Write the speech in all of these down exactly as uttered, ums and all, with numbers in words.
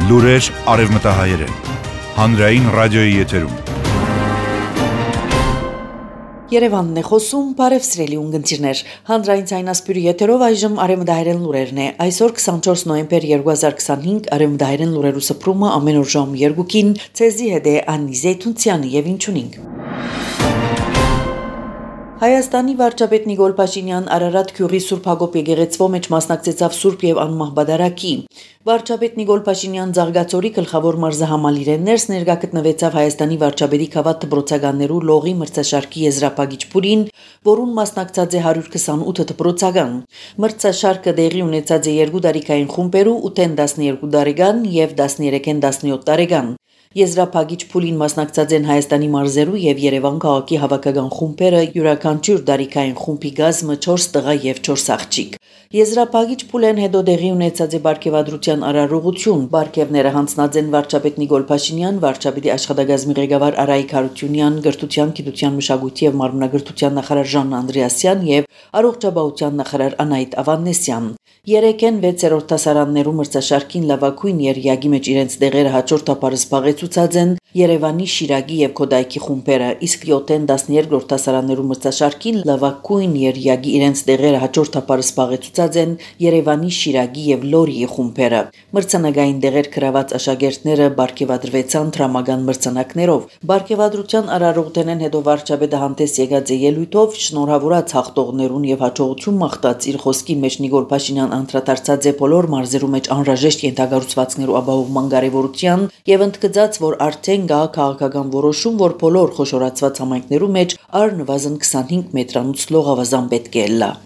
Լուրեր արևմտահայերեն, հանրային ռադիոյի եթերում։ Երևանն է խոսում, բարև սիրելի ունգընտիրներ, հանրային ցայնասպյուրի եթերով այժմ արևմտահայերեն լուրերն է, այսօր քսանչորս նոյեմբեր երկու հազար քսանհինգ արևմտահայերեն լուրերու սփռումը ամեն օր ժամ երկուքին, ցեզի հետ է Աննի Զեյթունցյանը եւ ինչունինք։ Հայաստանի վարչապետ Նիկոլ Փաշինյան Արարատ Գյուղի Սուրբ Հակոբ եկեղեցվո մեջ մասնակցեցավ Սուրբ եւ անմահ բադարակի։ Վարչապետ Նիկոլ Փաշինյան Զարգացորի գլխավոր մարզահամալիրներս ներկա գտնվեցավ Հայաստանի վարչապետի քաղաք դպրոցականներու լողի մրցաշարքի եզրափակիչ փուլին, որուն մասնակցած է հարյուր քսանութ դպրոցական։ Մրցաշարքը դեղի ունեցած է երկու տարիքային խումբերու ութեն տասներկու տարեկան եւ տասներեքեն տասնյոթ տարեկան։ Եզրափակիչ փուլին մասնակցած են Հայաստանի մարզերու եւ Երևան քաղաքի հավաքական խումբերը, յուրաքանչյուր տարիքային խումբի գազմը չորս տղա եւ չորս աղջիկ։ Եզրափակիչ փուլեն հետո դեղի ունեցած է բարգեւադրության արարողություն, բարգեւները հանձնած են վարչապետ Նիկոլ Փաշինյան, վարչապետի աշխատակազմի ղեկավար Արայիկ Հարությունյան, գրթության, գիտության, մշակույթի եւ մարմնագրթության նախարար Ժան Անդրեասյան եւ առողջապահության նախարար Անահիտ Ավանեսյան։ Երեքեն վեցերորդ դասարաններու մրցաշարքին լավագույն երյակի մեջ իրենց դեղերը հաջորդաբար զբաղեցուցած են Երևանի, Շիրակի եւ Քոդայքի խումբերը, իսկ յոթեն տասներկրորդ դասարաններու մրցաշարքին լավագույն երյակի իրենց դեղերը հաջորդաբար զբաղեցուցած են Երևանի, Շիրակի եւ Լորիի խումբերը։ Մրցանակային դեղեր գրաված աշակերտները բարգեւադրվեցան դրամական մրցանակներով։ Բարգեւադրության արարողդենեն հետո վարչապետը հանդես եկած է ելույթով շնորհավորած հաղթողներուն եւ հաջողություն մաղթած իր խոսքի մեջ Նիկոլ Փաշինյան անդրադարձած է բոլոր մարզերու մեջ անհրաժեշտ ենթակառուցվածքներու ապահովման կարեւորության եւ ընդգծած, որ արդեն գա քաղաքական որոշում, որ բոլոր խոշորացված համայնքներու մեջ առնվազն քսանհինգ մետրանոց լողավազան պետք է լա։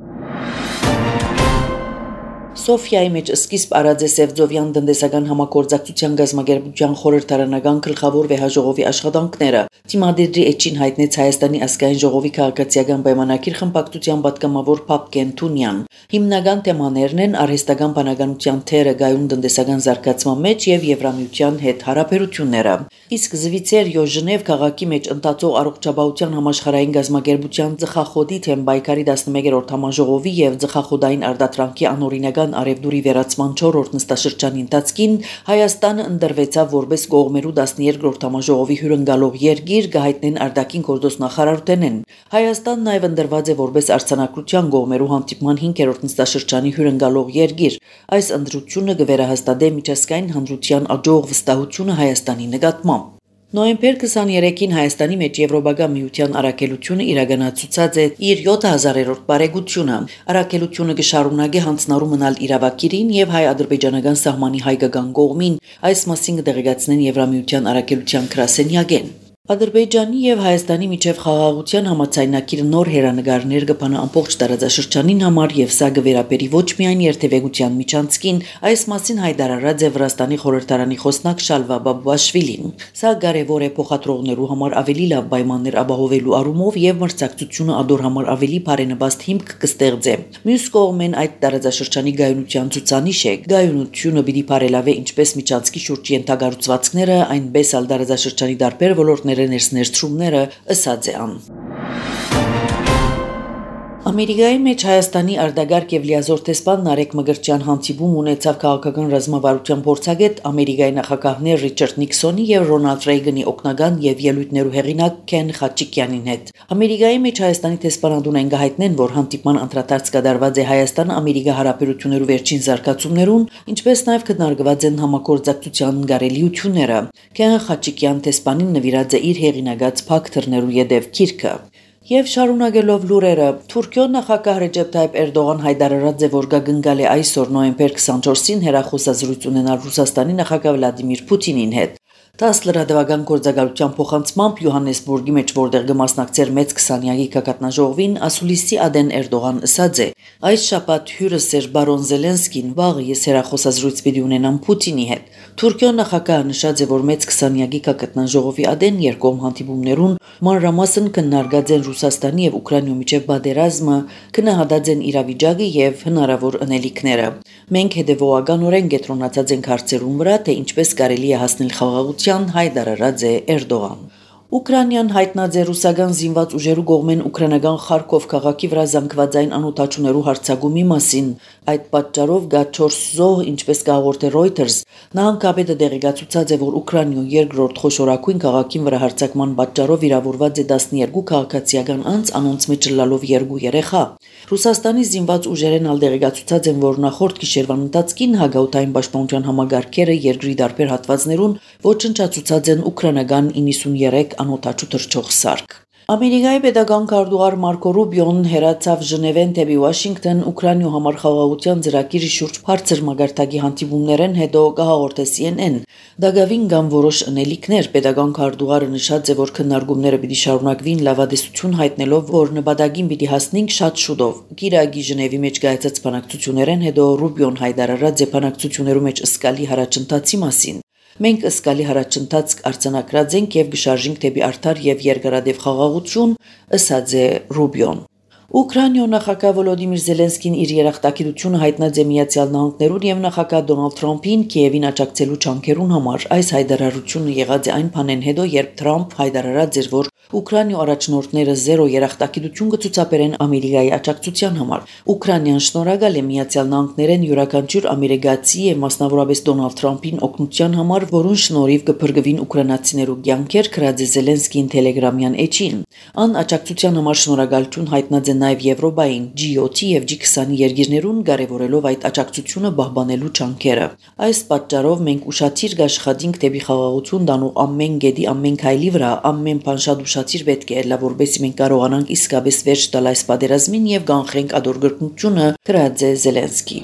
Սոֆիայի մեջ սկիզբ արած է Սևձովյան տնտեսական համագործակցության գազագերբության խորհրդարանական գլխավոր վեհաժողովի աշխատանքները։ Թիմադիրի էջին հայտնեց Հայաստանի ազգային ժողովի քաղաքացիական պայմանագիր խմբակցության պատգամավոր Փափկեն Թունյան։ Հիմնական թեմաներն են արհեստական բանականության թերը գայուն տնտեսական զարգացման մեջ եւ Եվրամիության հետ հարաբերությունները։ Իսկ Զվիցեր Յոժնև քաղաքի մեջ ընթացող առողջապահության համաշխարհային գազագերբության ծխախոտի թեմ բայկարի տասնմեկերորդ համաժողովի եւ ծխախոտային արտադրանքի անօրինական արևդուրի վերացման չորրորդ նստաշրջանի ընթացքին Հայաստանը ընդրվեցավ որպես կողմերու տասներկրորդ համաժողովի հյուրընկալող երկիր գահիտնեն արտաքին գործոս նախարարութենեն։ Հայաստանն նաև ընդրված է որպես արձանագրության կողմերու հանդիպման հինգերորդ նստաշրջանի հյուրընկալող երկիր։ Այս ընդրությունը կվերահաստատե միջազգային հանրության աջող վստահությունը Հայաստանի նկատմամբ։ Նոյեմբեր քսաներեքին Հայաստանի մեջ Եվրոպական միության առաքելությունը իրականացուցած է իր յոթ հազարերորդ բարեգությունը։ Առաքելությունը կշարունակի հանձնարարու մնալ իրավակիրին եւ հայ-ադրբեջանական սահմանի հայկական կողմին, այս մասին կդեղեկացնեն Եվրամիության առաքելության գրասենյակեն։ Ադրբեջանի եւ Հայաստանի միջև խաղաղության համաձայնագիրը նոր հերանեկարներ կփանա ամբողջ տարածաշրջանին համար եւ սա կվերապերի ոչ միայն երթևեկության միջանցքին, այս մասին հայտարարած է Վրաստանի խորհրդարանի խոսնակ Շալվա Բաբուաշվիլին։ Սա կարևոր է փոխադրողներու համար ավելի լավ պայմաններ ապահովելու առումով եւ մրցակցությունը ադոր համար ավելի բարենպաստ հիմք կստեղծե։ Մյուս կողմեն այդ տարածաշրջանի գայունության ցուցանիշ է։ Գայունությունը պիտի բարելավի ինչպես միջանցքի շուրջ ենթակառուցվածքները, այնպես ալ տարածաշրջանի դարբեր ոլորտներ ներսներցումները ըսած է ան։ Ամերիկայի մեջ Հայաստանի արտագարգ եւ լիազոր տեսփան Նարեկ Մկրտչյան հանդիպում ունեցավ քաղաքական ռազմավարության փորձագետ Ամերիկայի նախագահներ Ռիչարդ Նիքսոնի եւ Ռոնալդ Ռեյգանի օգնական եւ ելույթներու հեղինակ Քեն Խաչիկյանին հետ։ Ամերիկայի մեջ Հայաստանի տեսփանատունեն գահիտնեն, որ հանդիպման անդրադարձ կատարված է Հայաստան-Ամերիկա հարաբերություններու վերջին զարգացումներուն, ինչպես նաեւ քննարկված են համագործակցության գարելիությունները։ Քեն Խաչիկյան տեսփանին նվիրած է իր հեղինակած Փակթրներու յետև գիրքը։ Եվ շարունակելով լուրերը, Թուրքիո նախագահ Ռեջեփ Թայիփ Էրդողան հայտարարած է, որ գագնգալ է այսօր նոյեմբեր քսանչորսին հեռախոսազրույց ունենալ Ռուսաստանի նախագահ Վլադիմիր Պուտինին հետ։ Տաս լրատվական գործակալության փոխանցմամբ Յոհաննեսբուրգի մեջ, որտեղ կմասնակցեր մեծ քսանյակի գագաթնաժողովին, ասուլիսի Ադեն Էրդողան ըսած է. «Այս շաբաթ հյուրս էր բարոն Զելենսկին, վաղը ես հեռախոսազրույց պիտի ունենամ Պուտինի հետ»։ Թուրքիո նախագահը նշած է, որ մեծ քսանյակի գագաթնաժողովի Ադեն երկկողմ հանդիպումներուն մանրամասն քննարկած են Ռուսաստանի եւ Ուկրաինայի միջև պատերազմը, քննադատած են իրավիճակը եւ հնարավոր անելիքները։ Մենք հետեւողականորեն կենտրոնացած ենք հարցերուն վրա, թե ինչպես կարելի է հասնել խաղաղության, հայտարարած է Էրդողան։ Ուկրաինան հայտնած է ռուսական զինված ուժերու կողմեն ուկրաինական Խարքով քաղաքի վրա զանգվածային անօթաչուներու հարձակումի մասին։ Այդ պատճառով գա չորս զոհ, ինչպես կհաղորդե Reuters, նահանգապետը դեղեկացուցած է, որ Ուկրաինայում երկրորդ խոշորագույն քաղաքին վրա հարձակման պատճառով վիրավորված է տասներկու քաղաքացիական անձ, անոնց մեջ լալով երկու երեխա։ Ռուսաստանի զինված ուժերեն ալ դեղեկացուցած են, որ նախորդ գիշերվան ընթացքին հագաուտային պաշտպանության համագարքերը երկրի դարբեր հատվածներուն ոչնչացուցած են ուկրաինական իննսուներեք անօթաչու թռչող սարք։ Ամերիկայի պետական քարտուղար Մարկո Ռուբիոն հերացավ Ժնևեն դեպի Վաշինգտոն Ուկրաինայու համար խաղաղության ծրագիրի շուրջ բարձր մագարտակի հանդիպումներեն հետո կհաղորդե C N N։ Դագավին կան որոշ անելիքներ, պետական քարտուղարը նշած է, որ քննարկումները պիտի շարունակվին լավադեսություն հայտնելով, որ նպատակին պիտի հասնենք շատ շուտով։ Կիրակի Ժնևի մեջ կայացած բանակցություններեն հետո Ռուբիոն հայտարարած է բանակցություններու մեջ ըսկալի հարաճընթացի մասին։ Մենք ըսկալի հարաճընթաց արձանագրած ենք եւ գշարժինք դեպի արդար եւ երկարադեպ խաղաղություն, ըսած է Ռուբիոն։ Ուկրաինայու նախագահ Վոլոդիմիր Զելենսկին իր երախտագիտությունը հայտնած է Միացյալ Նահանգներուն եւ նախագահ Դոնալդ Թրամփին Կիևին աջակցելու չանքերուն համար։ Այս հայտարարությունը եղած է այն բանեն հետո, երբ Թրամփ հայտարարած էր, որ Ուկրաինայու առաջնորդները զերո երախտագիտություն կցուցաբերեն Ամերիկայի աջակցության համար։ Ուկրաինան շնորհակալ է Միացյալ Նահանգներեն յուրաքանչյուր ամերիկացի եւ մասնավորապես Դոնալդ Թրամփին օգնության համար, որուն շնորհիվ կփրկվին ուկրաինացիներու կյանքեր, գրած է Զելենսկին Telegram-յան էջին։ Ան աջակցության համար շնորհակալություն հայտնած է նաև Եվրոպային G seven եւ G twenty երկիրներուն, կարևորելով այդ աջակցությունը պահպանելու չանքերը։ Այս պատճառով մենք ուշադիր կաշխատենք դեպի խաղաղություն տանող ամեն գետի ամեն քայլի վրա, ամեն բան շատ ուշադիր պետք է լա, որովհետեւ մենք կարողանանք իսկապես վերջ տալ այս պատերազմին եւ կանխենք ադորգրկնությունը, գրած է Զելենսկի։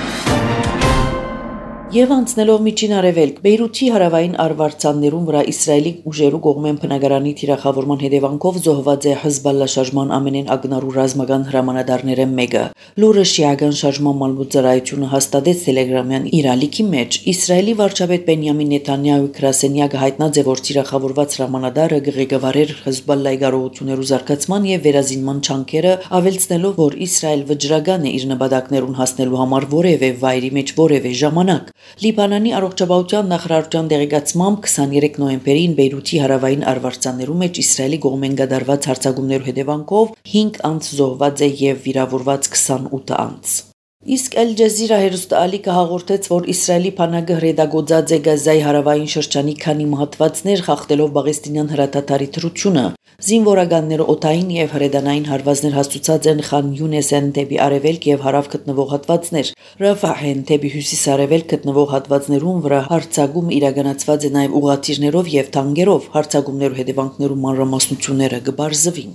Եվ անցնելով Միջին Արևելք, Բեյրութի հարավային արվարձաններուն վրա Իսրայելի ուժերու կողմեն բնակարանի թիրախավորման հետևանքով զոհված է Հեզբալլա շարժման ամենեն ակնառու ռազմական հրամանատարներեն մեկը։ Լուրը շիական շարժման մալբուծարայությունը հաստատեց Telegram-յան իր ալիքի մեջ։ Իսրայելի վարչապետ Բենյամին Նեթանյահուի գրասենյակը հայտնած է, որ թիրախավորված հրամանատարը ղեկավարեր Հեզբալլայի կարողություններու զարգացման եւ վերազինման չանքերը, ավելցնելով, որ Իսրայել վճռական է իր նպատակներուն հասնելու համար որևէ վայրի մեջ որևէ ժամանակ։ Լիբանանի առողջապահության նախարարության դեղեկացմամբ քսաներեք նոյեմբերին Բեյրութի հարավային արվարձաններու մեջ Իսրայելի կողմեն կատարված հարձակումներու հետևանքով հինգ անձ զոհված է եւ վիրավորված քսանութ անձ։ Իսկ Al Jazeera հերոստալիկը հաղորդեց, որ Իսրայելի բանակը հրետակոծած է Գազայի հարավային շրջանի քանի մահացվածներ խախտելով Պաղեստինյան հրատատարի թրությունը։ Զինվորականները օդային եւ հրետանային հարվածներ հաստուցած են Խան Յունեսեն դեպի արևելք եւ հարավ գտնվող հատվածներ։ Ռաֆահեն դեպի հյուսիս-արևելք գտնվող հատվածներուն վրա հարձակում իրականացված է նաեւ ուղղաթիռներով եւ տանկերով։ Հարձակումներու հետևանքներու մանրամասնությունները կբարձվին։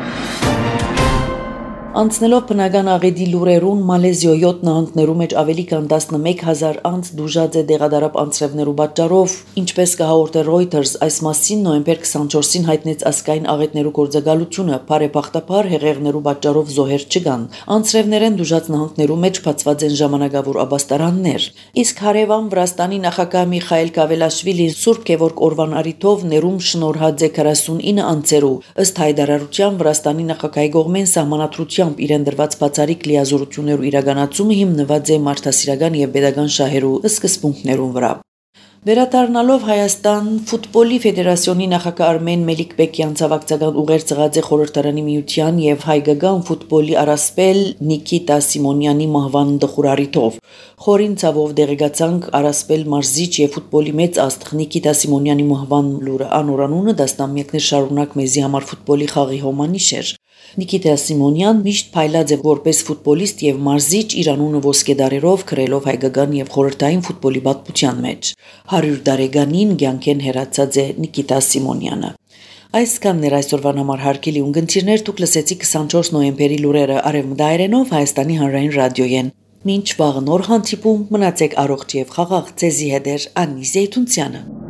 Անցնելով բնական աղետի լուրերուն, Մալեզիոյի յոթ նահանգներու մեջ ավելի քան տասնմեկ հազար անձ դուժած է դեղադարապ անձրևներու պատճառով, ինչպես կհաղորդե Reuters, այս մասին նոյեմբեր քսանչորսին հայտնեց ազգային աղետներու գործակալությունը, բարեբախտաբար հեղեղներու պատճառով զոհեր չկան։ Անձրևներեն դուժած նահանգներու մեջ բացված են ժամանակավոր աբաստարաններ։ Իսկ հարևան Վրաստանի նախագահ Միխայել Կավելաշվիլին Սուրբ Գևորգ օրվան առիթով ներում շնորհած է քառասունինը անձերու։ Ըստ հայտարարության Վրաստանի նախագահի կողմեն սահմանադրությամբ իրեն դրված բացառիկ լիազորություններու իրականացումը հիմնված է մարդասիրական եւ pedagogan շահերու սկզբունքներուն վրա։ Վերադառնալով Հայաստան, ֆուտբոլի ֆեդերացիոնի նախագահ Արմեն Մելիքբեկյան ցավակցական ուղեր ծղած է խորհրդարանի միության եւ հայկական ֆուտբոլի առասպել Նիկիտա Սիմոնյանի մահվան դխուրարիթով։ Խորին ցավով դեղեկացանք առասպել մարզիչ եւ ֆուտբոլի մեծ աստղ Նիկիտա Սիմոնյանի մահվան լուրը անորանունը դասնամյակներ շարունակ մեզի համար ֆուտբոլի խաղի հոմանիշ էր։ Նիկիտա Սիմոնյան միշտ փայլած է որպես ֆուտբոլիստ եւ մարզիչ իր անունը ոսկեդարերով գրելով հայկական եւ խորհրդային ֆուտբոլի պատմության մեջ։ հարյուր տարեկանին կյանքեն հեռացած է Նիկիտա Սիմոնյանը։ Այսքանն էր այսօրվան համար հարգելի ունկնդիրներ, դուք լսեցիք քսանչորս նոյեմբերի լուրերը Արևմտայերենով Հայաստանի հանրային ռադիոյեն։ Մինչ վաղ նոր հանդիպում, մնացեք առողջ եւ խաղաղ, ձեզի հետ է Անի Զեյթունցյանը։